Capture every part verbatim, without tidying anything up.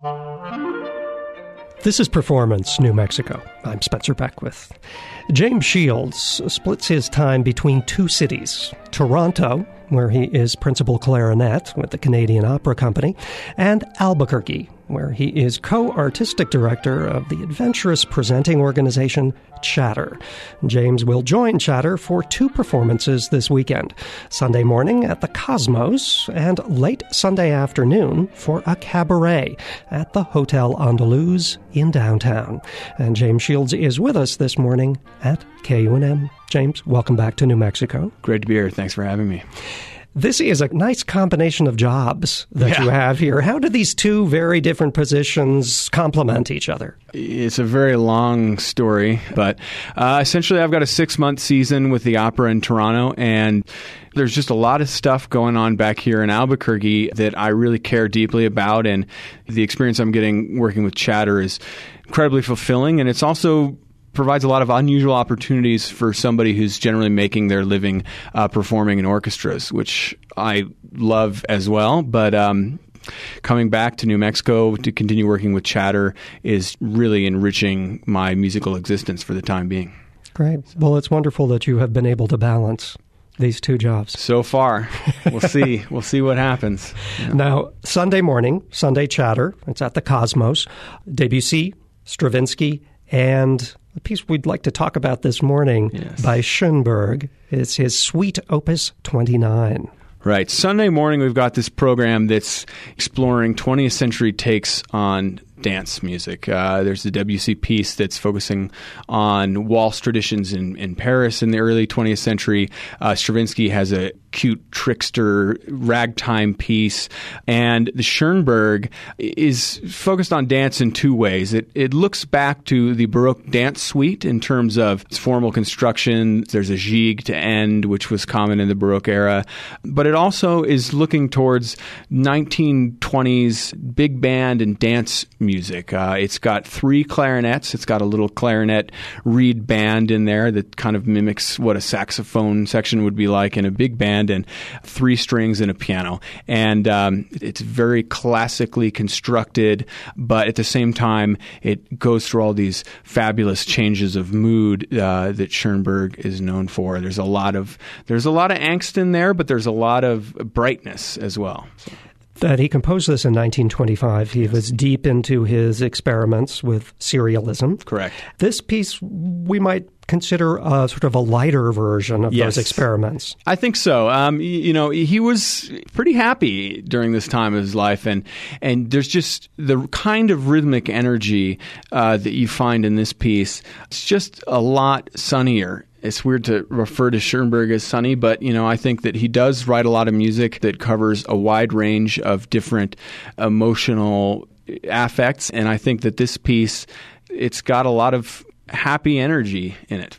This is Performance, New Mexico. I'm Spencer Beckwith. James Shields splits his time between two cities, Toronto, where he is principal clarinet with the Canadian Opera Company, and Albuquerque, where he is co-artistic director of the adventurous presenting organization Chatter. James will join Chatter for two performances this weekend, Sunday morning at the Cosmos and late Sunday afternoon for a cabaret at the Hotel Andaluz in downtown. And James Shields is with us this morning at K U N M. James, welcome back to New Mexico. Great to be here. Thanks for having me. This is a nice combination of jobs that yeah. you have here. How do these two very different positions complement each other? It's a very long story, but uh, essentially I've got a six-month season with the opera in Toronto, and there's just a lot of stuff going on back here in Albuquerque that I really care deeply about, and the experience I'm getting working with Chatter is incredibly fulfilling, and it's also provides a lot of unusual opportunities for somebody who's generally making their living uh, performing in orchestras, which I love as well. But um, coming back to New Mexico to continue working with Chatter is really enriching my musical existence for the time being. Great. Well, it's wonderful that you have been able to balance these two jobs. So far. We'll see. We'll see what happens. Yeah. Now, Sunday morning, Sunday Chatter, it's at the Cosmos, Debussy, Stravinsky, and a piece we'd like to talk about this morning yes. by Schoenberg is his Suite Opus twenty-nine. Right. Sunday morning, we've got this program that's exploring twentieth century takes on dance music. Uh, there's the Debussy piece that's focusing on waltz traditions in, in Paris in the early twentieth century. Uh, Stravinsky has a cute trickster ragtime piece. And the Schoenberg is focused on dance in two ways. It, it looks back to the Baroque dance suite in terms of its formal construction. There's a gigue to end, which was common in the Baroque era. But it also is looking towards nineteen twenties big band and dance music. Uh, it's got three clarinets. It's got a little clarinet reed band in there that kind of mimics what a saxophone section would be like in a big band, and three strings and a piano. And um, it's very classically constructed, but at the same time, it goes through all these fabulous changes of mood uh, that Schoenberg is known for. There's a lot of there's a lot of angst in there, but there's a lot of brightness as well. So. That he composed this in nineteen twenty-five. He yes. was deep into his experiments with serialism. Correct. This piece we might consider a sort of a lighter version of yes. those experiments. I think so. Um, you know, he was pretty happy during this time of his life, and and there's just the kind of rhythmic energy uh, that you find in this piece. It's just a lot sunnier. It's weird to refer to Schoenberg as sunny, but you know, I think that he does write a lot of music that covers a wide range of different emotional affects, and I think that this piece, it's got a lot of happy energy in it.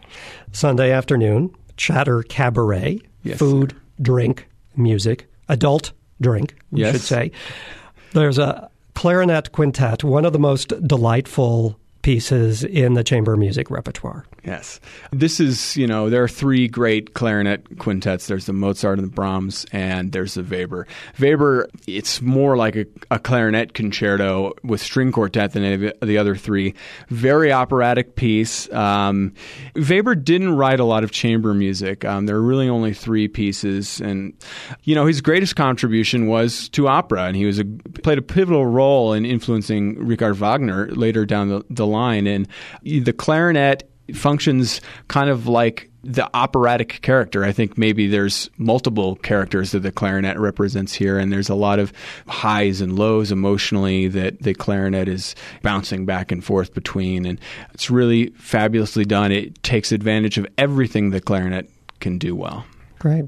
Sunday afternoon, Chatter Cabaret, yes. food, drink, music, adult drink, we yes. should say. There's a clarinet quintet, one of the most delightful pieces in the chamber music repertoire. Yes. This is, you know, there are three great clarinet quintets. There's the Mozart and the Brahms, and there's the Weber. Weber, it's more like a, a clarinet concerto with string quartet than any of the other three. Very operatic piece. Um, Weber didn't write a lot of chamber music. Um, there are really only three pieces. And, you know, his greatest contribution was to opera, and he was a, played a pivotal role in influencing Richard Wagner later down the, the line. And the clarinet functions kind of like the operatic character. I think maybe there's multiple characters that the clarinet represents here, and there's a lot of highs and lows emotionally that the clarinet is bouncing back and forth between, and it's really fabulously done. It takes advantage of everything the clarinet can do well. Great.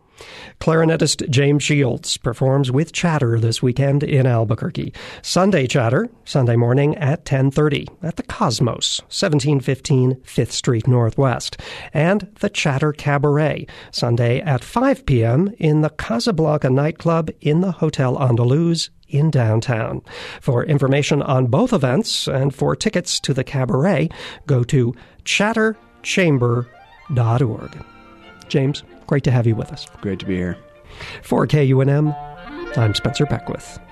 Clarinetist James Shields performs with Chatter this weekend in Albuquerque. Sunday Chatter, Sunday morning at ten thirty at the Cosmos, seventeen fifteen Fifth Street Northwest. And the Chatter Cabaret, Sunday at five p.m. in the Casablanca nightclub in the Hotel Andaluz in downtown. For information on both events and for tickets to the cabaret, go to chatter chamber dot org. James, great to have you with us. Great to be here. For K U N M, I'm Spencer Beckwith.